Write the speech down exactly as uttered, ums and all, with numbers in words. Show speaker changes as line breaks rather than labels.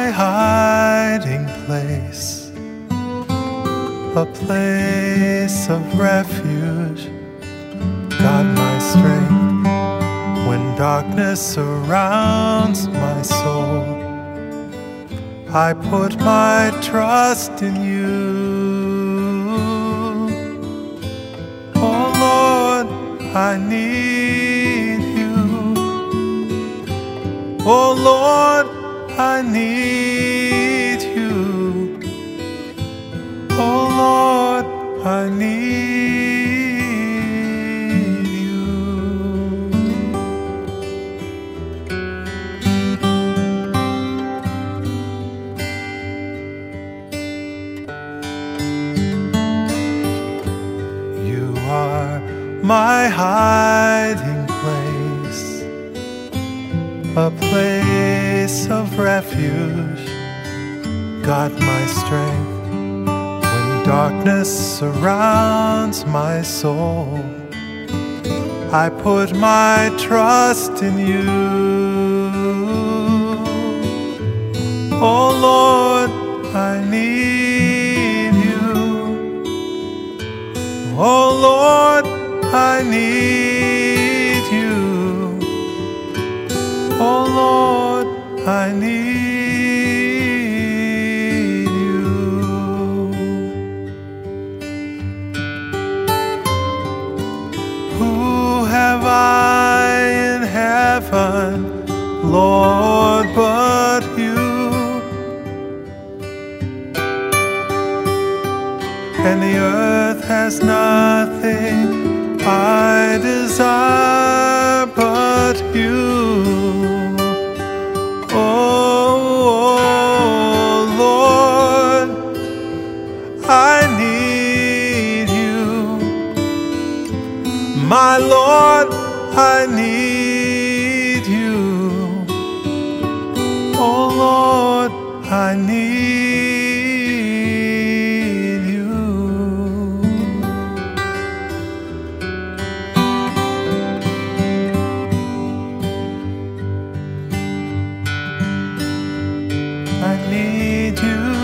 my hiding place, a place of refuge, God my strength. When darkness surrounds my soul, I put my trust in you. Oh Lord, I need you. Oh Lord, I need you. Oh Lord, I need you. You are my hiding place, a place of refuge, God my strength. When darkness surrounds my soul, I put my trust in you. Oh Lord, I need you. Oh Lord, I need you. Oh Lord, I need you. Who have I in heaven, Lord, but you? And the earth has nothing I desire but you. I need you, my Lord, I need you. Oh Lord, I need you. I need you.